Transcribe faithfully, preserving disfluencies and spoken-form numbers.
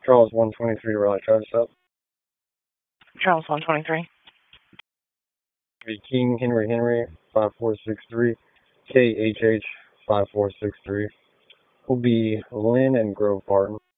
Charles one twenty-three, Raleigh Travis up. Charles one twenty-three. King Henry Henry five four six three. K H H five four six three. Will be Lynn and Grove Barton.